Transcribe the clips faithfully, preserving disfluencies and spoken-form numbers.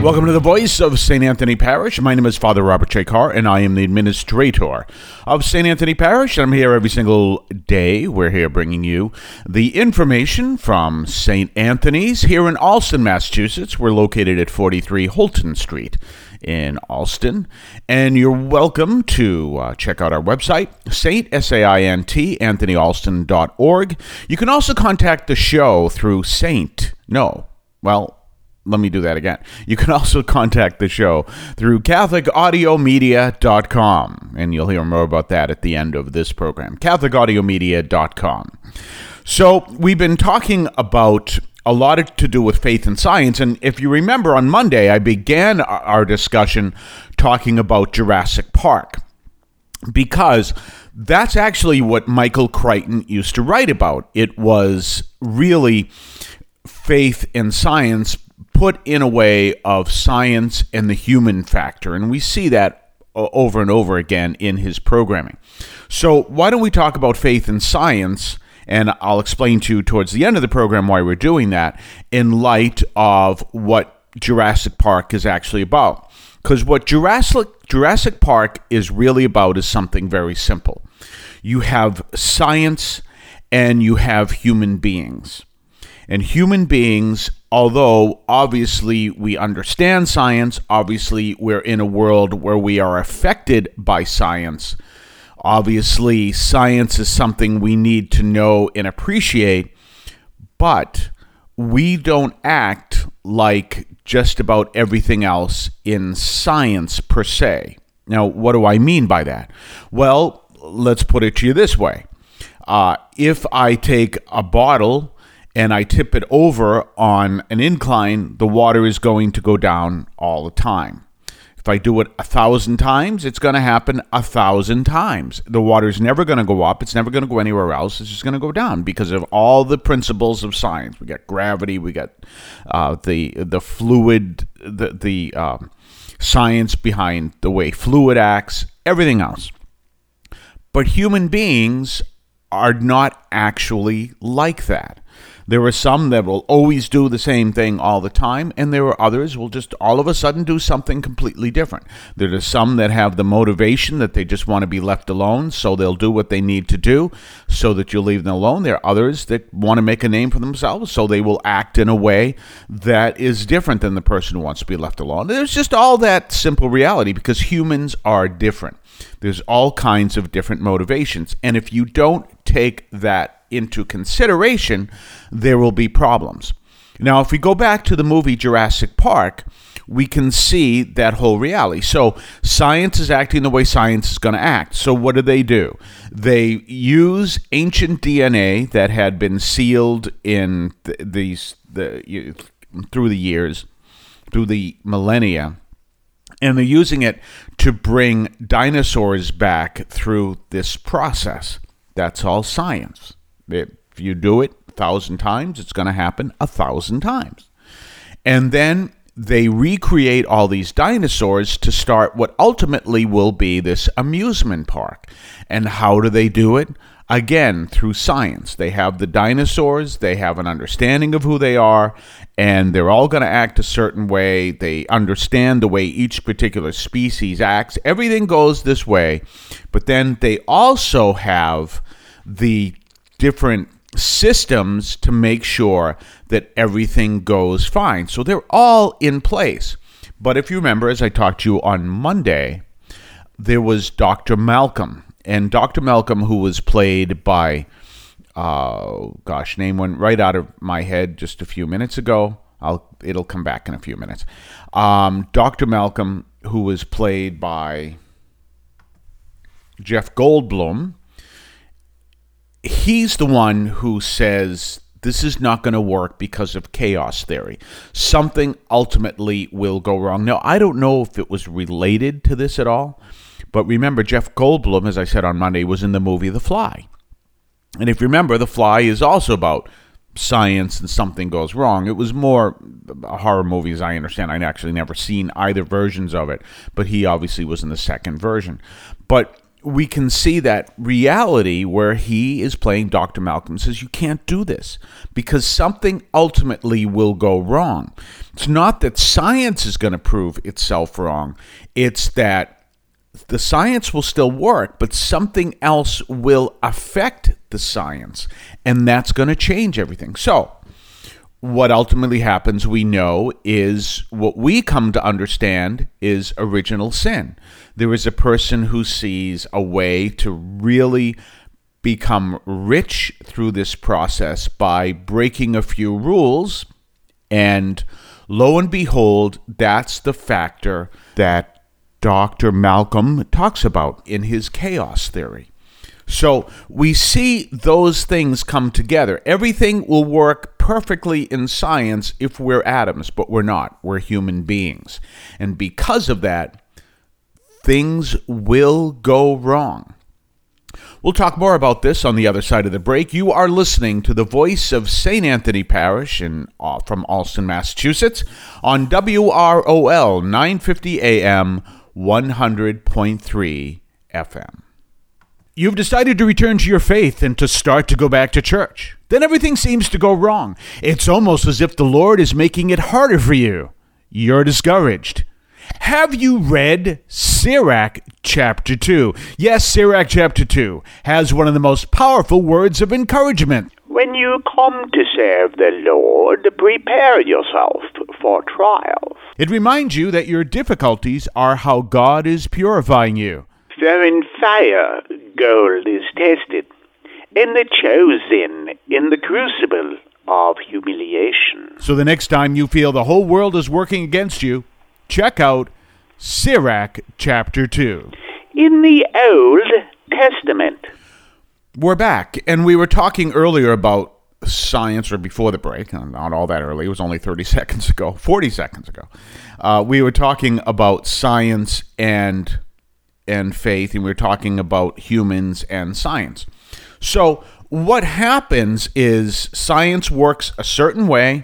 Welcome to the voice of Saint Anthony Parish. My name is Father Robert J. Carr, and I am the administrator of Saint Anthony Parish. I'm here every single day. We're here bringing you the information from Saint Anthony's here in Allston, Massachusetts. We're located at forty-three Holton Street in Allston, and you're welcome to uh, check out our website, Saint, S A I N T, Anthony Allston dot org. You can also contact the show through Saint, no, well, let me do that again. You can also contact the show through Catholic Audio Media dot com, and you'll hear more about that at the end of this program, Catholic Audio Media dot com. So we've been talking about a lot to do with faith and science, and if you remember on Monday, I began our discussion talking about Jurassic Park, because that's actually what Michael Crichton used to write about. It was really faith and science put in a way of science and the human factor, and we see that over and over again in his programming. So why don't we talk about faith and science, and I'll explain to you towards the end of the program why we're doing that in light of what Jurassic Park is actually about. Because what Jurassic, Jurassic Park is really about is something very simple. You have science and you have human beings. And human beings, although obviously we understand science, obviously we're in a world where we are affected by science. Obviously, science is something we need to know and appreciate, but we don't act like just about everything else in science per se. Now, what do I mean by that? Well, let's put it to you this way. Uh, if I take a bottle and I tip it over on an incline, the water is going to go down all the time. If I do it a thousand times, it's going to happen a thousand times. The water is never going to go up. It's never going to go anywhere else. It's just going to go down because of all the principles of science. We got gravity. We got uh, the the fluid, the the um, science behind the way fluid acts, everything else. But human beings are not actually like that. There are some that will always do the same thing all the time, and there are others who will just all of a sudden do something completely different. There are some that have the motivation that they just want to be left alone, so they'll do what they need to do so that you'll leave them alone. There are others that want to make a name for themselves, so they will act in a way that is different than the person who wants to be left alone. There's just all that simple reality because humans are different. There's all kinds of different motivations, and if you don't take that into consideration, there will be problems. Now, if we go back to the movie Jurassic Park, we can see that whole reality. So science is acting the way science is going to act. So what do they do? They use ancient D N A that had been sealed in th- these the through the years, through the millennia, and they're using it to bring dinosaurs back through this process. That's all science. If you do it a thousand times, it's going to happen a thousand times. And then they recreate all these dinosaurs to start what ultimately will be this amusement park. And how do they do it? Again, through science. They have the dinosaurs, they have an understanding of who they are, and they're all going to act a certain way. They understand the way each particular species acts. Everything goes this way. But then they also have the different systems to make sure that everything goes fine. So they're all in place. But if you remember, as I talked to you on Monday, there was Doctor Malcolm. And Doctor Malcolm, who was played by, uh, gosh, name went right out of my head just a few minutes ago. I'll It'll come back in a few minutes. Um, Doctor Malcolm, who was played by Jeff Goldblum, he's the one who says this is not going to work because of chaos theory. Something ultimately will go wrong. Now, I don't know if it was related to this at all, but remember, Jeff Goldblum, as I said on Monday, was in the movie The Fly. And if you remember, The Fly is also about science and something goes wrong. It was more a horror movie, as I understand. I'd actually never seen either versions of it, but he obviously was in the second version. But we can see that reality where he is playing Doctor Malcolm, says you can't do this because something ultimately will go wrong. It's not that science is going to prove itself wrong. It's that the science will still work, but something else will affect the science, and that's going to change everything. So what ultimately happens, we know, is what we come to understand is original sin. There is a person who sees a way to really become rich through this process by breaking a few rules, and lo and behold, that's the factor that Doctor Malcolm talks about in his chaos theory. So we see those things come together. Everything will work perfectly in science if we're atoms, but we're not. We're human beings. And because of that, things will go wrong. We'll talk more about this on the other side of the break. You are listening to the voice of Saint Anthony Parish in, uh, from Allston, Massachusetts on W R O L nine fifty A M, one hundred point three F M. You've decided to return to your faith and to start to go back to church. Then everything seems to go wrong. It's almost as if the Lord is making it harder for you. You're discouraged. Have you read Sirach chapter two? Yes, Sirach chapter two has one of the most powerful words of encouragement. When you come to serve the Lord, prepare yourself for trials. It reminds you that your difficulties are how God is purifying you. For in fire gold is tested, and the chosen in the crucible of humiliation. So the next time you feel the whole world is working against you, check out Sirach chapter two. In the Old Testament. We're back, and we were talking earlier about science, or before the break, not all that early, it was only thirty seconds ago, forty seconds ago. Uh, we were talking about science and and faith, and we were talking about humans and science. So what happens is science works a certain way,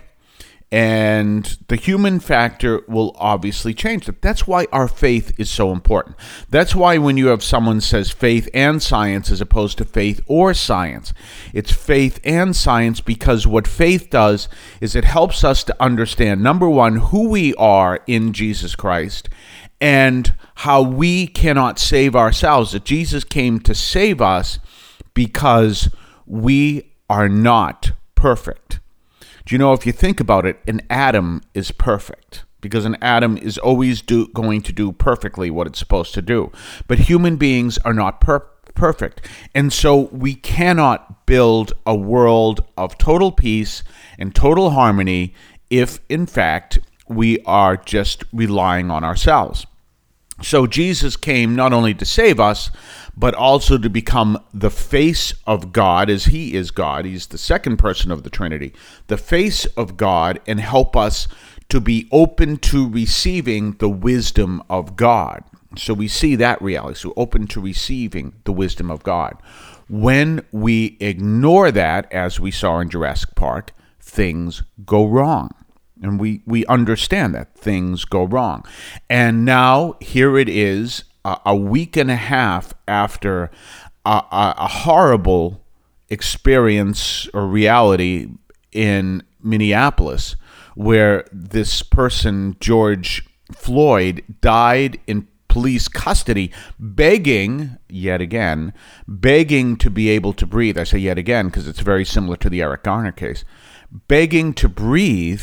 and the human factor will obviously change it. That's why our faith is so important. That's why when you have someone says faith and science as opposed to faith or science, it's faith and science, because what faith does is it helps us to understand, number one, who we are in Jesus Christ, and how we cannot save ourselves, that Jesus came to save us because we are not perfect. Do you know, if you think about it, an atom is perfect, because an atom is always do, going to do perfectly what it's supposed to do. But human beings are not per- perfect. And so we cannot build a world of total peace and total harmony if, in fact, we are just relying on ourselves. So Jesus came not only to save us, but also to become the face of God, as he is God. He's the second person of the Trinity, the face of God, and help us to be open to receiving the wisdom of God. So we see that reality. So open to receiving the wisdom of God. When we ignore that, as we saw in Jurassic Park, things go wrong. And we, we understand that things go wrong. And now here it is, uh, a week and a half after a, a, a horrible experience or reality in Minneapolis, where this person, George Floyd, died in police custody, begging, yet again, begging to be able to breathe. I say yet again because it's very similar to the Eric Garner case. Begging to breathe.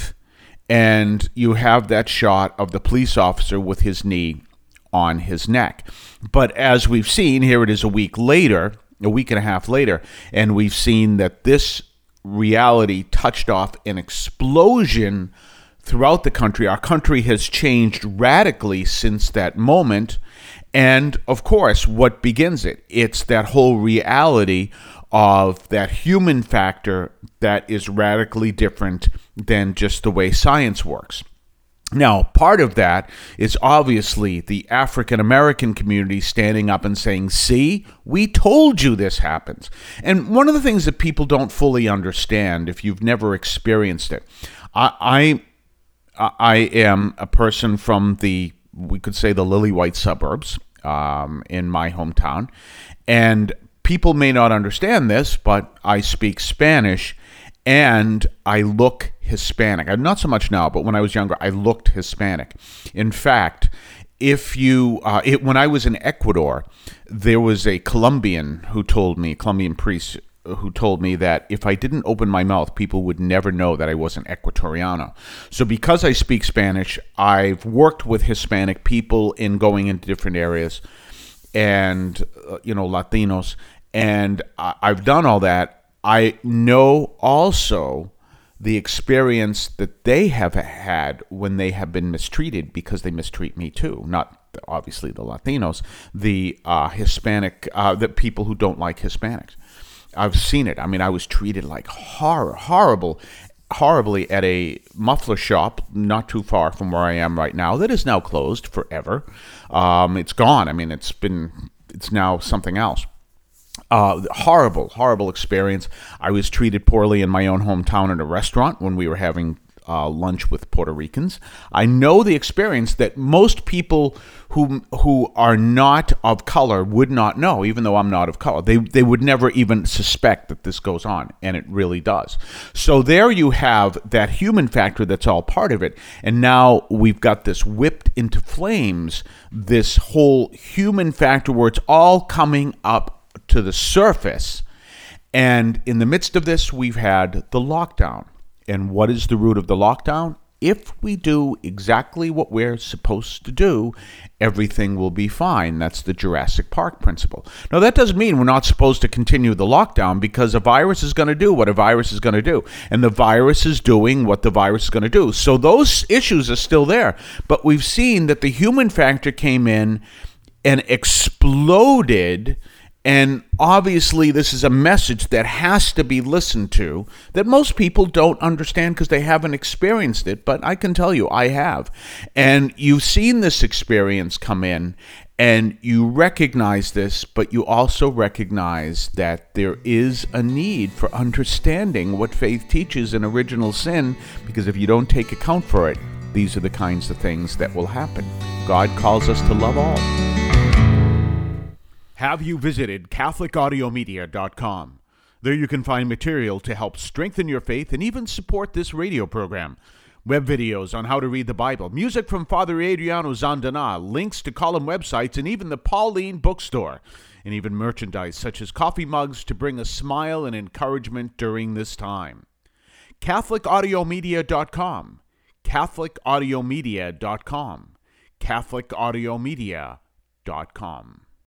And you have that shot of the police officer with his knee on his neck. But as we've seen, here it is a week later, a week and a half later, and we've seen that this reality touched off an explosion throughout the country. Our country has changed radically since that moment. And, of course, what begins it? It's that whole reality of that human factor that is radically different than just the way science works. Now, part of that is obviously the African American community standing up and saying, see, we told you this happens. And one of the things that people don't fully understand, if you've never experienced it, I I, I am a person from the, we could say, the lily white suburbs um, in my hometown. And people may not understand this, but I speak Spanish and I look Hispanic. I'm not so much now, but when I was younger, I looked Hispanic. In fact, if you, uh, it, when I was in Ecuador, there was a Colombian who told me, Colombian priest who told me that if I didn't open my mouth, people would never know that I wasn't Ecuatoriano. So because I speak Spanish, I've worked with Hispanic people in going into different areas and, uh, you know, Latinos, and I, I've done all that. I know also the experience that they have had when they have been mistreated, because they mistreat me too. Not obviously the Latinos, the uh, Hispanic, uh, the people who don't like Hispanics. I've seen it. I mean, I was treated like horror, horrible, horribly at a muffler shop not too far from where I am right now that is now closed forever. Um, it's gone. I mean, it's been, it's now something else. Uh, horrible, horrible experience. I was treated poorly in my own hometown at a restaurant when we were having uh, lunch with Puerto Ricans. I know the experience that most people who who are not of color would not know, even though I'm not of color. They they would never even suspect that this goes on, and it really does. So there you have that human factor that's all part of it, and now we've got this whipped into flames, this whole human factor where it's all coming up to the surface. And in the midst of this, we've had the lockdown. And what is the root of the lockdown? If we do exactly what we're supposed to do, everything will be fine. That's the Jurassic Park principle. Now, that doesn't mean we're not supposed to continue the lockdown, because a virus is going to do what a virus is going to do. And the virus is doing what the virus is going to do. So those issues are still there. But we've seen that the human factor came in and exploded. And obviously, this is a message that has to be listened to, that most people don't understand because they haven't experienced it. But I can tell you, I have. And you've seen this experience come in, and you recognize this, but you also recognize that there is a need for understanding what faith teaches in original sin, because if you don't take account for it, these are the kinds of things that will happen. God calls us to love all. Have you visited Catholic Audio Media dot com? There you can find material to help strengthen your faith and even support this radio program. Web videos on how to read the Bible, music from Father Adriano Zandana, links to column websites, and even the Pauline bookstore, and even merchandise such as coffee mugs to bring a smile and encouragement during this time. Catholic Audio Media dot com. Catholic Audio Media dot com. Catholic Audio Media dot com.